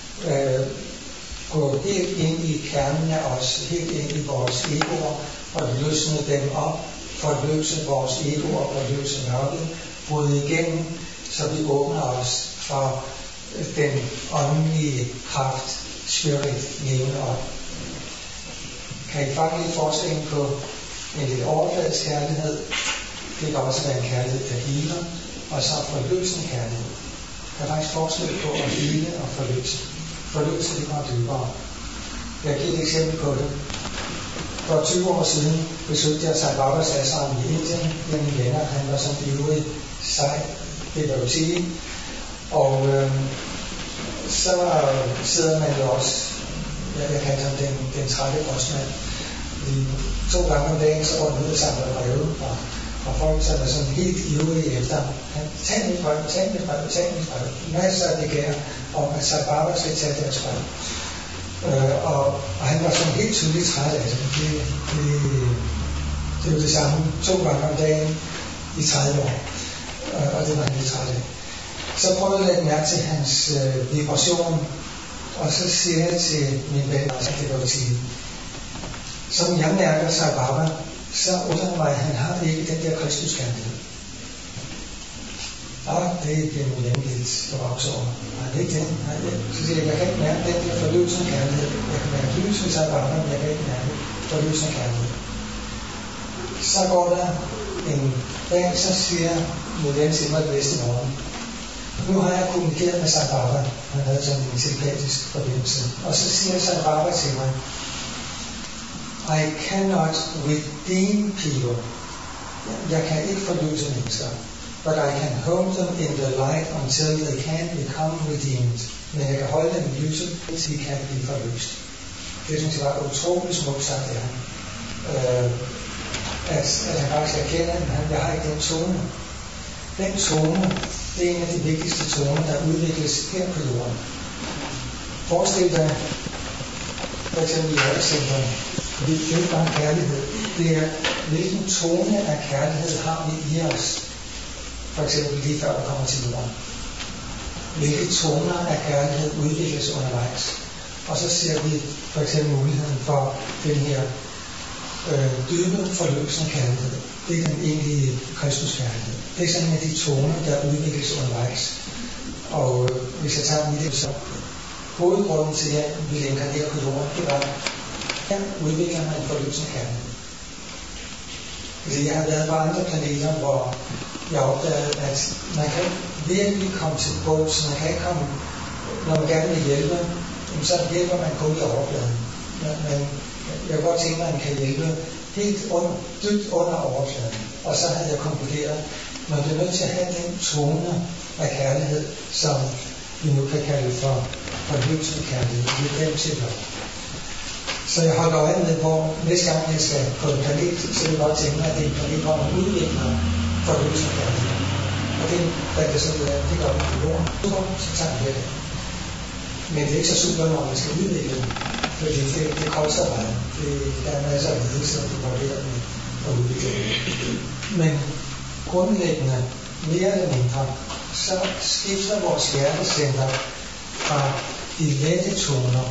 Speaker 1: gå helt ind i kernen af os, helt ind i vores egoer, og løsne dem op, forløse vores egoer, forløse mørket, bryde igennem, så vi åbner os for den åndelige kraft, spirit, levende op. Kan I fange lidt forskellen på en lidt overfladisk kærlighed? Det kan også være en kærlighed, der healer, og så forløsende kærlighed. Der er faktisk forskel på at hele og forløse. Forløse, det går dybere. Jeg giver et eksempel på det. For 20 år siden besøgte jeg Sai Babas ashram i Indien. En af mine venner, han var sådan ivrig sej devotee. Og så sidder man jo også, jeg kalder ham den trætte postmand. 2 gange om dagen, så går han ud og samler breve, og folk så er sådan helt ivrige efter. Tag mit brev. Masser af begær om, at Sai Baba skal tage deres brev. Og han var sådan helt tydeligt træt af det. Det er jo det samme 2 gange om dagen i 30 år. Og det var han lidt træt af. Så prøvede jeg at lægge mærke til hans vibration, og så siger jeg til min ven, at det var sige, som jeg mærker Sai Baba, så undrer mig, at han har ikke den der kristuskærlighed. Det bliver nu hjemme lidt forbavset over. Nej, det er ikke den. Så siger jeg kan ikke mærke den der forløsende kærlighed. Jeg kan mærke lys ved Sai Baba, men jeg kan ikke mærke forløsende kærlighed. Så går der en dag, så siger min ven til mig det næste morgen. Nu har jeg kommunikeret med Sai Baba. Han havde sådan en telepatisk forbindelse. Og så siger Sai Baba til mig, I cannot redeem people. Jeg kan ikke forløse mennesker. But I can hold them in the light until they can become redeemed. Men jeg kan holde dem i lyset, indtil de kan blive forløst. Det synes jeg var utroligt smukt sagt af ham. At han faktisk erkender, at jeg har ikke den tone. Den tone, det er en af de vigtigste toner, der udvikles her på jorden. Forestil dig, for eksempel i hjertecentret, det er ikke bare kærlighed. Det er, hvilken tone af kærlighed har vi i os. For eksempel lige før du kommer til jorden. Hvilke toner af kærlighed udvikles undervejs. Og så ser vi for eksempel muligheden for den her dybe forløsende kærlighed. Det er den egentlige Kristuskærlighed. Det er sådan en af de toner, der udvikles undervejs. Og hvis jeg tager mit så hovedgrunden til, at vi inkarnerer på jorden, det var, her udvikler man en forløsende kærlighed. Fordi jeg har været på andre planeter, hvor jeg opdagede, at man kan virkelig komme til bunds, man kan ikke komme, når man gerne vil hjælpe, så hjælper man kun i overfladen. Men jeg kan godt tænke mig, at man kan hjælpe helt dybt under overfladen. Og så havde jeg konkluderet, at man bliver nødt til at have den tone af kærlighed, som vi nu kan kalde for forløsende kærlighed. Det er den til lov. Så jeg holder øje med, hvor næste gang jeg skal på en planet, så vil jeg godt tænke mig, at det er en planet, hvor man udvikler forløsende kærlighed. Og det er det sådan, at det gør man på jorden. Så tager vi det. Men det er ikke så super, når man skal udvikle det. Fordi det koster meget. Der er masser af ledelse, der går der med at udvikle det. Men grundlæggende, mere eller mindre, så skifter vores hjertecenter fra de lette toner,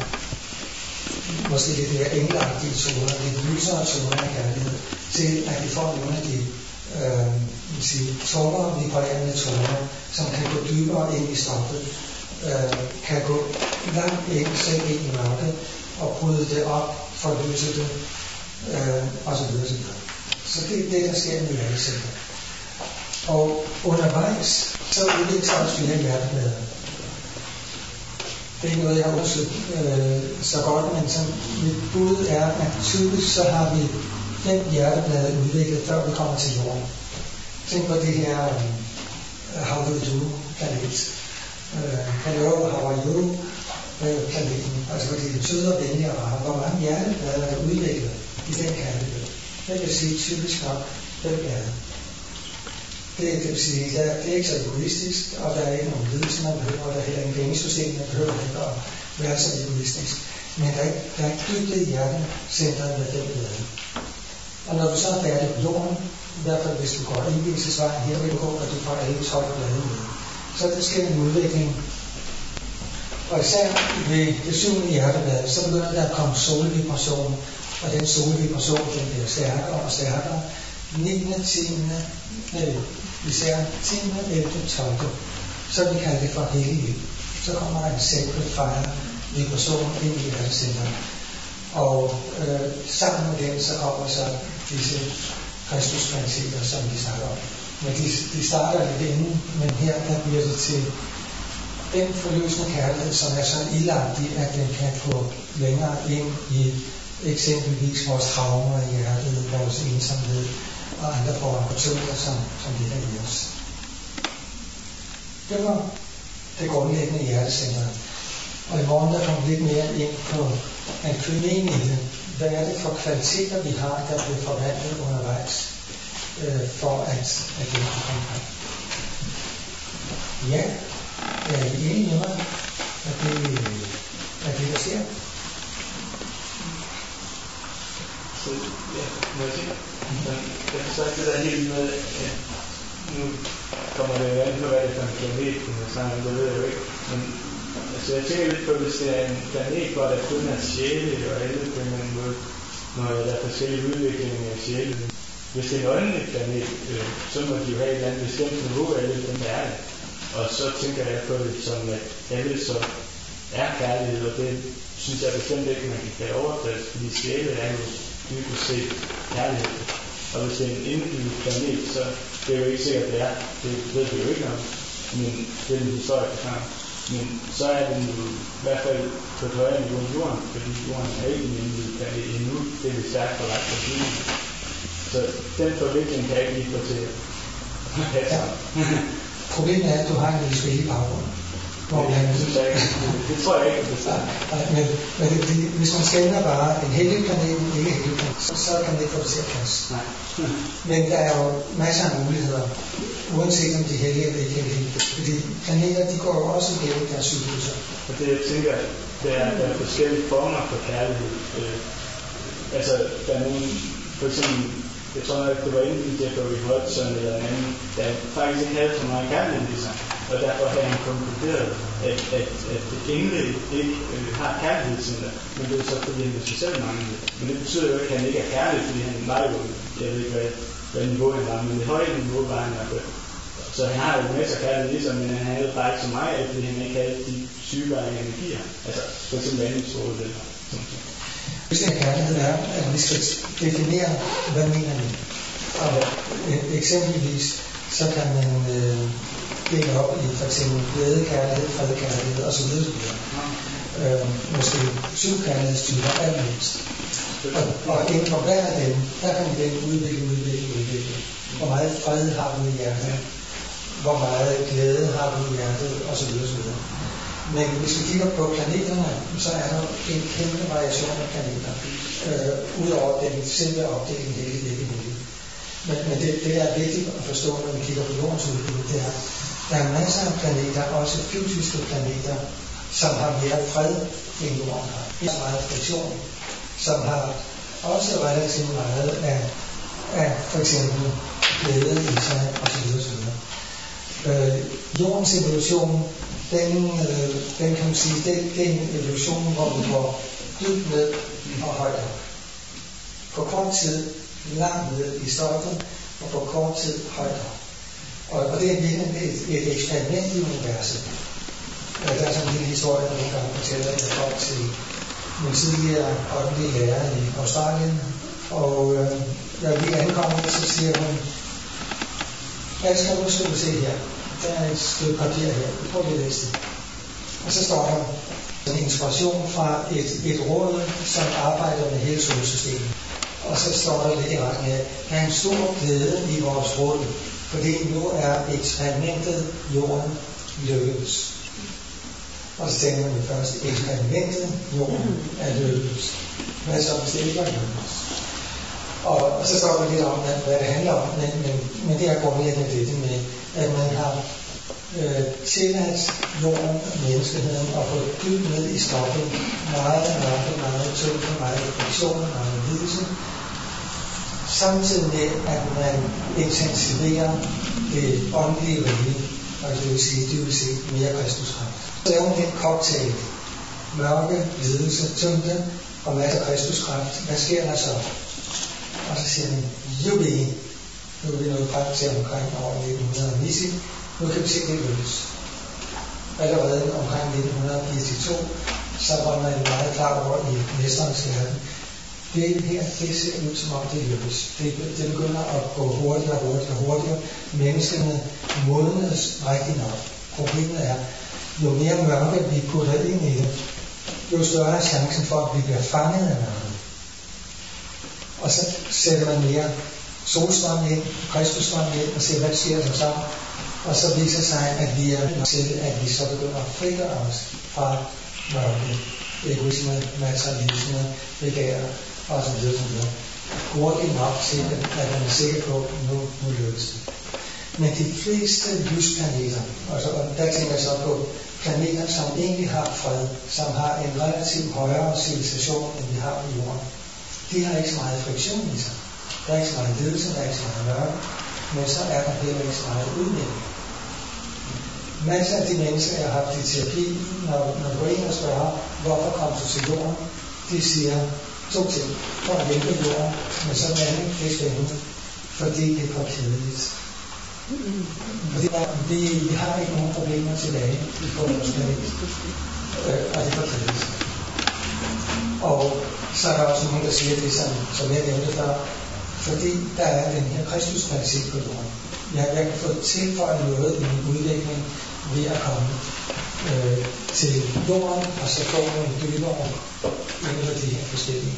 Speaker 1: måske lidt mere engelagtige toner, lidt lysere toner af kærlighed, til at vi får nogle af de tungere vibrerende toner, som kan gå dybere ind i stoffet, kan gå langt ind, selv ind i mørket, og bryde det op, forløse det, osv. Så det er det, der sker med hjertecenter. Og undervejs, så udvikler sig også flere hjerteblade. Det er ikke noget, jeg har undersøgt så godt, men som mit bud er, at typisk så har vi 5 hjerteblade udviklet, før vi kommer til jorden. Tænk på det her Hawaii-planet. Hawaii-planeten, altså hvor det er søde og venlige og rare. Hvor mange hjerteblade er udviklet i den kategori? Det vil sige typisk nok 5 blade. Det vil sige, det er ikke så egoistisk, og der er ikke nogen ledelse, man behøver, og der er heller ingen pengesystem, man behøver ikke at være så egoistisk. Men der er dybde i hjertecentret med den blade. Og når du så er færdig på jorden, i hvert fald hvis du går indvielsesvejen, her vil du gå, og du får alle 12 blade med. Så der sker en udvikling. Og især ved det 7. hjerteblad, så begynder der at komme solvibration, og den solvibration, den bliver stærkere og stærkere. 9., 10., især 10., 11., 12. Så vi kalder det for hellig ild. Så kommer der en sacred fire vibration ind i hjertecentret. Og sammen med den, så kommer så disse Kristusprincipper, som vi snakker om. Men de starter lidt inden, men her der bliver det til den forløsende kærlighed, som er så ilagtig, at den kan gå længere ind i eksempelvis vores traumer i hjertet, vores ensomhed og andre former for tønder, som ligger i os. Det var det grundlæggende hjertecenter. Og i morgen der kommer vi lidt mere ind på alkymien i det. Hvad er det for kvaliteter, vi har, der bliver forvandlet undervejs, for at det kan komme frem? Ja, jeg er enig med mig, at det der sker.
Speaker 2: Så ja, må jeg sige? Jeg forstår ikke det der helt med, at nu kommer det jo an på, hvad det er for en planet, det ved jeg jo ikke. Men altså, jeg tænker lidt på, hvis det er en planet, hvor der kun er sjæle og alle på en eller anden måde, når der er forskellige udviklinger af sjæle. Hvis det er en åndelig planet, så må de jo have et eller andet bestemt niveau af alle dem, der er det. Og så tænker jeg på det som, at alle så er kærlighed, og det synes jeg bestemt ikke, man kan kalde overplads, fordi sjæle er jo dybest set kærlighed. Og hvis det er en indbygget planet, så det er jo ikke sikkert, det er. Det ved vi jo ikke om, men det er en historie for sammen. Men så er den jo i hvert fald på et højere niveau end jorden, fordi jorden er ikke en indbygget planet endnu. Det er lidt stærkt for ret for tiden. Så den forvikling kan jeg ikke lige få til at passe.
Speaker 1: Problemet er, at du har en lille spil i baggrunden.
Speaker 2: Det tror jeg ikke, at det starter.
Speaker 1: Men hvis man skænder bare en hellig planet, ikke hellig planet, så kan det ikke få det til at passe.
Speaker 2: Nej.
Speaker 1: Men der er jo masser af muligheder, uanset om de er hellige eller ikke hellige. Fordi planeter, de går jo også igennem deres cykluser.
Speaker 2: Og det jeg tænker, der er forskellige former for kærlighed. Altså, der er nogle, for eksempel, jeg tror nok, det var enten Jeffrey Hodgson eller en anden, der faktisk ikke havde så meget kærlighed i sig. Og derfor har han konkluderet, at engle ikke har kærlighedscenter, men det er så fordi han er socialt manglet. Men det betyder jo ikke, at han ikke er kærlig, fordi han var jo, jeg ved ikke hvad niveau han var, men det høje niveau var han i hvert fald. Så han har jo masser af kærlighed i sig, men han havde bare ikke så meget af, fordi han ikke havde de sygere energier. Altså for eksempel vandningsrådet eller sådan noget.
Speaker 1: Hvis det er kærlighed er, at vi skal definere, hvad mener vi? Og eksempelvis, så kan man dele op i for eksempel glædekærlighed, fredkærlighed osv. Måske 7 kærlighedstyper allermindst. Og inden for hver af dem, der kan vi udvikle. Hvor meget fred har du i hjertet? Hvor meget glæde har du i hjertet? Osv. Men hvis vi kigger på planeterne, så er der en kæmpe variation af planeter. Udover den simple opdeling hellig. Men det der er vigtigt at forstå, når vi kigger på jordens udbud, det er, der er masser af planeter, også fysiske planeter, som har mere fred end jorden har. Der er meget friktion, som har også relativt meget af for eksempel glæde i sig osv. Jordens evolution, den kan man sige, det er en evolution, hvor vi går dybt ned og højt op. På kort tid, langt ned i stoffet, og på kort tid højt op. Og det er virkelig et eksperiment i universet. Der er sådan en lille historie, der nogle gange fortæller, at jeg kom til min tidligere åndelige lærer i Australien, og jeg lige ankommet, så siger hun, Asger, nu skal du se her. Der er et stykke papir her. Prøv lige at læse det. Og så står der en inspiration fra et råd, som arbejder med hele solsystemet. Og så står der lidt i retning af, der er en stor glæde i vores råd, fordi nu er eksperimentet jorden lykkedes. Og så tænker man jo først, eksperimentet jorden er lykkedes. Hvad så, hvis det ikke var lykkedes? Og så står der lidt om, hvad det handler om, men det er grundlæggende det med, at man har tilladt jorden og menneskeheden at få dybt ned i stoffet, meget mørke, meget tungt, meget friktion, meget lidelse, samtidig med, at man intensiverer det åndelige rige, og det vil sige mere Kristuskraft. Så laver man den cocktail, mørke, lidelse, tyngde og masser af Kristuskraft. Hvad sker der så? Og så siger man, jubi, nu er vi nået frem til omkring år 1990. Nu kan vi se, det lykkes. Allerede omkring 1982, så var man meget klar over i mesterens verden. Det her, det ser ud som om det lykkes. Det begynder at gå hurtigere. Menneskene modnes rigtig nok. Problemet er, jo mere mørke vi putter ind i det, jo større er chancen for, at vi bliver fanget af mørket. Og så sætter man mere solstrøm ind, Kristusstrøm ind, og ser, hvad sker der så. Og så viser det sig, at vi er til, at vi så begynder at frigøre os fra mørket, egoisme, materialisme, begær osv. Hurtigt nok til, at man er sikker på, at nu lykkes det. Men de fleste lysplaneter, og der tænker jeg så på planeter, som egentlig har fred, som har en relativt højere civilisation, end vi har på jorden, de har ikke så meget friktion i sig. Der er ikke så meget lidelse, der er ikke så meget mørke, men så er der heller ikke så meget udvikling. Masser af de mennesker, jeg har haft i terapi, når du går ind og spørger, hvorfor kom du til jorden, de siger 2 ting. For at hjælpe jorden, men så er det ikke spændende, fordi det er for kedeligt. Vi har ikke nogen problemer tilbage i vores planet, og det er for kedeligt. Og så er der også nogen, der siger det, som jeg nævnte før, fordi der er den her Kristusprincip på jorden. Jeg kan få tilføjet noget i min udvikling ved at komme til jorden, og så få nogle dybere inden for de her forskellige.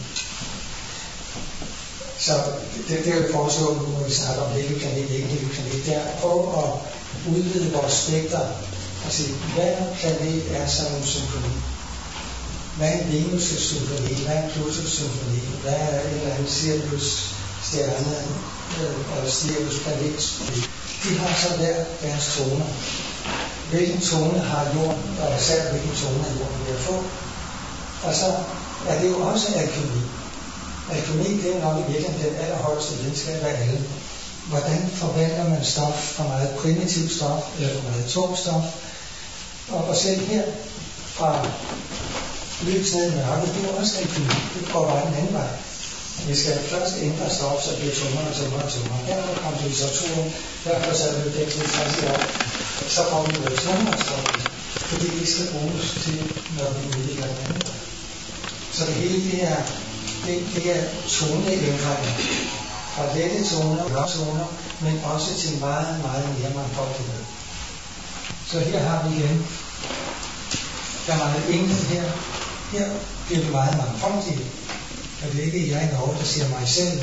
Speaker 1: Så det jeg vil foreslå nu, når vi snakker om lægeplanet, det er at prøve at udvide vores spekter og sige, hver planet er sådan en symfoni. Hvad er Venus' symfoni? Hvad er Plutos symfoni? Hvad er en eller anden Sirius-stjerne eller Sirius-planet? De har så hver deres toner. Hvilken tone har jorden, og især hvilken tone har jorden ved at få? Og så er det jo også alkemi. Alkemi, det er nok i virkeligheden den allerhøjeste videnskab af alle. Hvordan forvandler man stof fra meget primitivt stof, eller fra meget tungt stof? Og selv her fra lys ned i mørket, det er også alkemi. Det går bare en anden vej. Vi skal først ændre stof, så bliver tungere. Derfor kommer litteraturen, derfor så er det den til 30 år. Så får vi noget tungere stof, fordi det skal bruges til, når vi udvikler den anden vej. Så det hele det er toneændringer. Fra lette toner, mørke toner, men også til meget, meget mere mangfoldighed. Så her har vi igen, der er meget enkelt her. Her bliver det meget mangfoldigt. Og det er ikke jeg i Norge, der siger mig selv.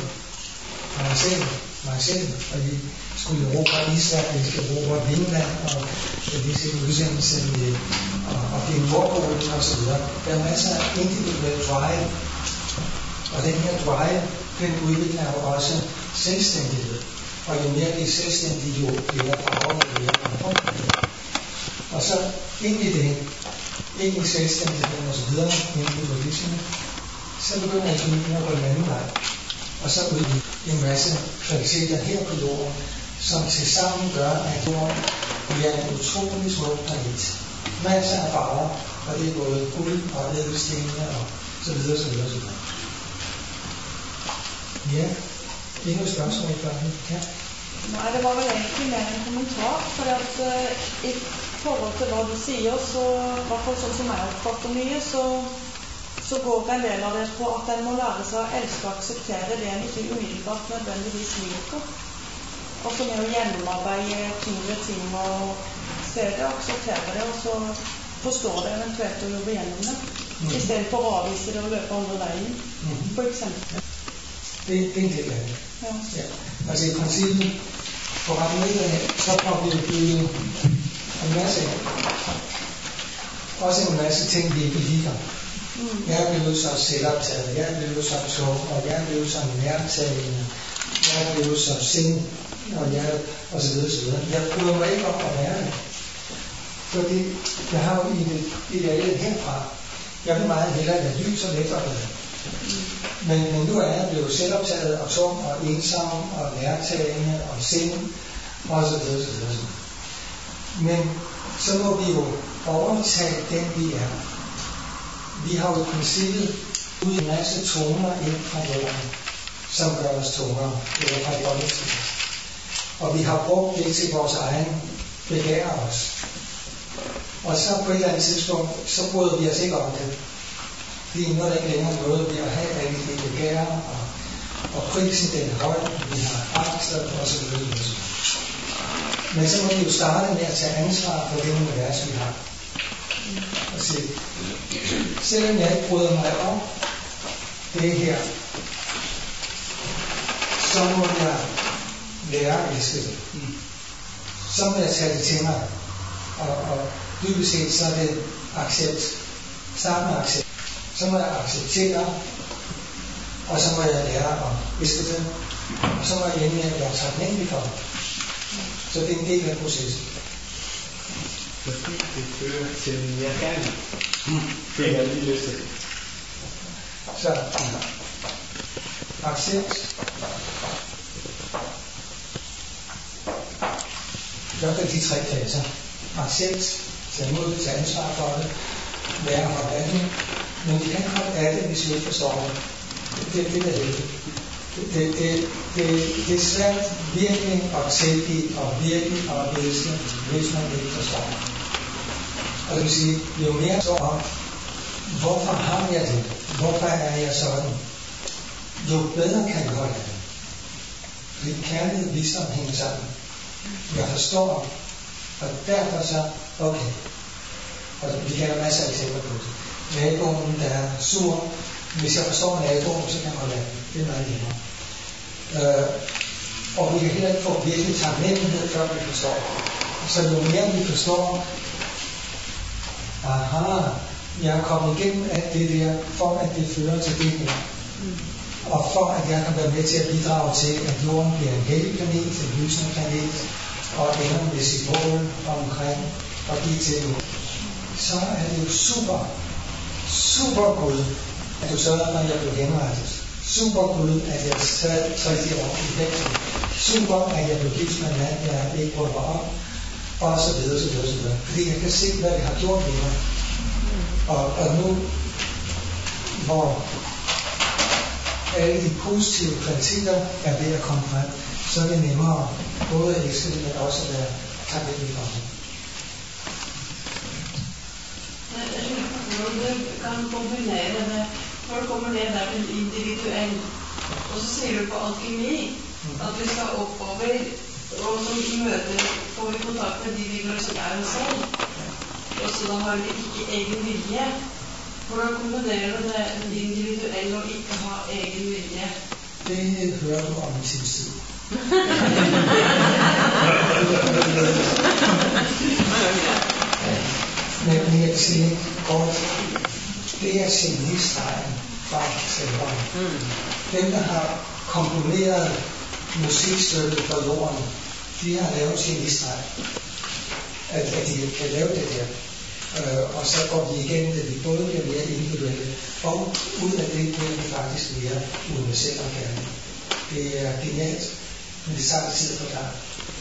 Speaker 1: Og vi skulle erobre Island, vi skal erobre Vinland, og vi skal udsendelse med og blive Nordpolen og så videre. Der er masser af individuel drive. Og den her drive, den udvikler jo også selvstændighed. Og jo mere vi er selvstændige, jo mere farver og mere mangfoldighed. Og så ind i det, ind i selvstændigheden og så videre, individualisme, så begynder økonomien at gå en anden vej. Og så ud en masse kvaliteter her på jorden, som tilsammen gør, at jorden bliver en utrolig smuk planet. Masser af farver, og det er både guld og ædelstene og så videre, så videre, så videre. Ja, endnu et spørgsmål før. Ja.
Speaker 3: Nei, det var vel egentlig mer en kommentar, for at i forhold til hva du sier, så i hvert fall sånn som jeg oppfatter mye, så går en del av det på at en må lære seg å elske og akseptere det en ikke umiddelbart nødvendigvis liker. Og så med å gjennomarbeide tyngre ting og se det, akseptere det, og så forstå det eventuelt og jobbe gjennom det. I stedet for å avvise det og løpe andre veien, for eksempel.
Speaker 1: Det er en del af det.
Speaker 3: Ja.
Speaker 1: Ja. Altså i princippet, på rettenederne, så får vi bygget en masse ting, vi ikke liker. Jeg er blevet så selvoptaget, jeg er blevet så tung, og jeg er blevet så nærtagende, jeg er blevet så sind, og så videre, så videre. Jeg bryder mig ikke om at være det. Fordi jeg har jo idealet herfra. Jeg vil meget hellere være lys og let og glad. Men nu er jeg blevet selvoptaget og tung og ensom og nærtagende og sind, og så videre, så videre. Men så må vi jo overtage den vi er. Vi har jo i princippet ud en masse toner ind fra jorden, som gør os tungere, eller fra kollektivet. Og vi har brugt det til vores egen begær os. Og så på et eller andet tidspunkt, så bryder vi os ikke om det. Fordi nu er der ikke længere noget ved at have alle de begær, og prisen den er høj, vi har angst og så videre. Men så må vi jo starte med at tage ansvar for det univers, vi har. Og sige, selvom jeg ikke bryder mig om det her, så må jeg lære at elske det. Så må jeg tage det til mig. Og dybest set, så er det accept. Start med accept. Så må jeg acceptere, og så må jeg lære at elske det. Og så må jeg endelig være taknemmelig for det. Så det er en del af processen.
Speaker 2: Fordi det fører til mere gerne. Det er jeg lige lyst til.
Speaker 1: Så accept. Først er de 3 faser. Accept, tage imod det, tage ansvar for det, lære at holde af det. Men vi kan ikke holde af det, hvis vi ikke forstår det. Det er det. Det er svært virkelig at tilgive og virkelig at elske, hvis man ikke forstår det. Og det vil sige, jo mere så om, hvorfor har jeg det? Hvorfor er jeg sådan? Jo bedre kan vi holde af det. Fordi kærlighed og visdom hænger sammen. Jeg forstår, og derfor så, okay. Og vi kan have masser af eksempler på det. Naboen, der er sur. Hvis jeg forstår naboen, så kan jeg holde af det. Det er meget nemmere. Og vi kan heller ikke få virkelig taknemmelighed, før vi forstår. Så jo mere vi forstår, aha, jeg er kommet igennem alt det der, for at det fører til det her. Og for at jeg kan være med til at bidrage til, at jorden bliver en hellig planet, en lysende planet, og ender med sit mål omkring og give til jorden. Så er det jo super Gud, at du sørger for, at jeg blev henrettet. Super Gud, at jeg sad 30 år i fængsel. Super, at jeg blev gift med en mand, jeg ikke brød mig om. Og så videre, så videre, så videre. Fordi jeg kan se, hvad vi har gjort ved mig. Og nu, hvor alle de positive kvaliteter er ved at komme frem, så er det nemmere både at elske det, men også at være taknemmelig for det.
Speaker 4: Når du kan kombinere det, når du kommer ned der til individuell, og så sier du på alkemi, at vi skal oppover, og så møter, får vi kontakt med de vi som er oss selv, og så da har vi ikke egen vilje. Hvordan kombinerer du det individuelle og ikke ha egen vilje?
Speaker 1: Det hører du om en times tid. Men jeg kan sige godt, det er genistregen fra selveren. Dem, der har komponeret musikstykket for jorden, de har lavet genistreg. At de kan lave det der. Og så går vi igennem det, vi både bliver mere individuelle, og ud af det bliver vi faktisk mere universelle og kærlige. Det er genialt, men det tager tid for dig.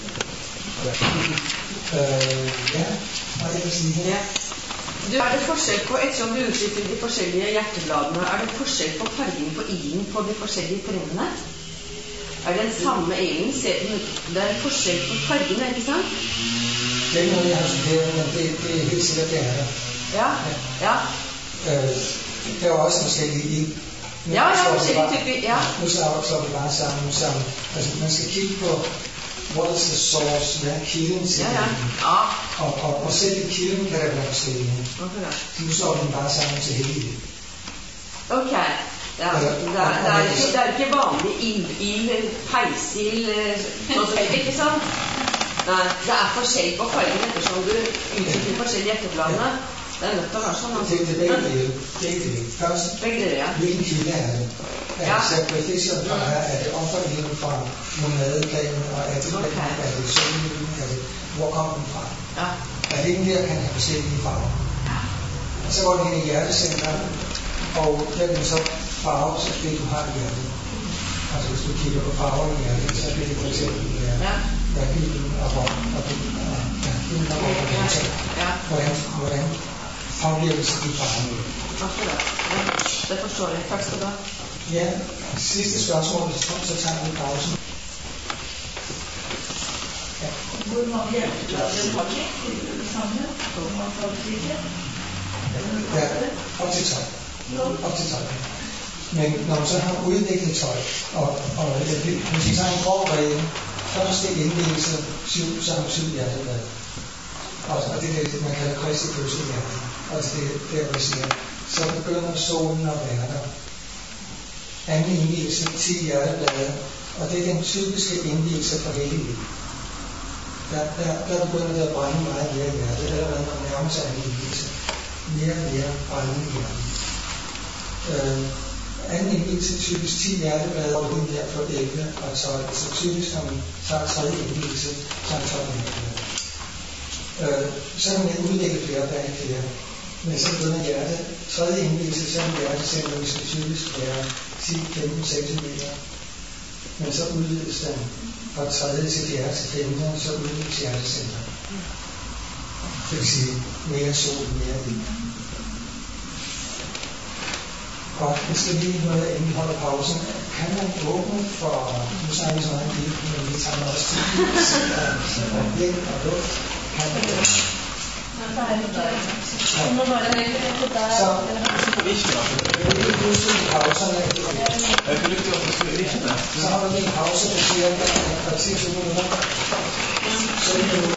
Speaker 1: Ja, og det vil sige her.
Speaker 5: Ja. Er det forskjell på, ettersom du utvikler de forskjellige hjertebladene, er det forskjell på fargen på i-en på de forskjellige trinnene? Er det den samme ilden? Det er en forskjell på fargen, ikke sant?
Speaker 1: Det er ikke noget, jeg har studeret, men det er helt sikkert, det er der.
Speaker 5: Ja.
Speaker 1: Der er også forskellige ild.
Speaker 5: Ja, forskellige typer, ja.
Speaker 1: Nu slår vi bare sammen. Altså, man skal kigge på, what is the source, hvad er kilden til ilden. Og selv i kilden kan der være forskellige. Så nu slår vi den bare sammen til hele ilden.
Speaker 5: Okay. Ja, det er ikke vanlig ild, peisil, ikke sant? Nei, det er forskjell på fargen ettersom du utvikler forskjellige etterbladene. Det er nødt til å være sånn.
Speaker 1: Det er begge dele. Først, hvilken kilde er det? Er det sacrificial fire? Er det offerilden fra nomadeplanen? Og er det solilden? Hvor kommer den fra? Er det ikke der, kan have forskellige farver? Så går det ind i hjertecentret, og der kan så farve til det, du har i hjertet. Altså hvis du kigger på farver i hjertet, så bliver det for eksempel gylden og rød og gylden og rød og gylden. Hvordan påvirkes de farver?
Speaker 5: Det forstår jeg. Tak skal du have.
Speaker 1: Ja, sidste spørgsmål, så tager vi pausen.
Speaker 4: Hvor mange hjerteplader har vi til det samme? Hvor mange fabrikker?
Speaker 1: Ja, op til 12. Men når man så har udviklet tøj, og hvis vi tager en grov regel, første indvielse 7, så har man 7 hjerteblad. Og det er det, man kalder Kristi fødselshjerte. Og det er der, hvor jeg siger, så begynder solen at være der. Anden indvielse 10 hjerteblade, og det er den typiske indvielse for hele livet. Der begynder det at brænde meget mere i hjertet, allerede når man nærmer sig anden indvielse. Mere og mere brændende i hjertet. Anden indvielse typisk 10 hjerteblade, og den der for 11 og 12. Så typisk når man tager tredje indvielse, så er 12 hjerteblade. Så kan man udvikle flere og bage flere. Men så begynder hjertet, tredje indvielse, så er hjertecenter, vi skal typisk være 10-15 cm. Men så udvides den fra tredje til fjerde til 15, så udvides hjertecenter. Det vil sige mere sol, mere ild. Godt, vi skal lige noget, inden vi holder pausen. Kan man åbne for, nu snakker vi så meget ild, men vi tager også til og vind og luft. Kan man det? Så holder vi en pause på cirka 10-20 minutter.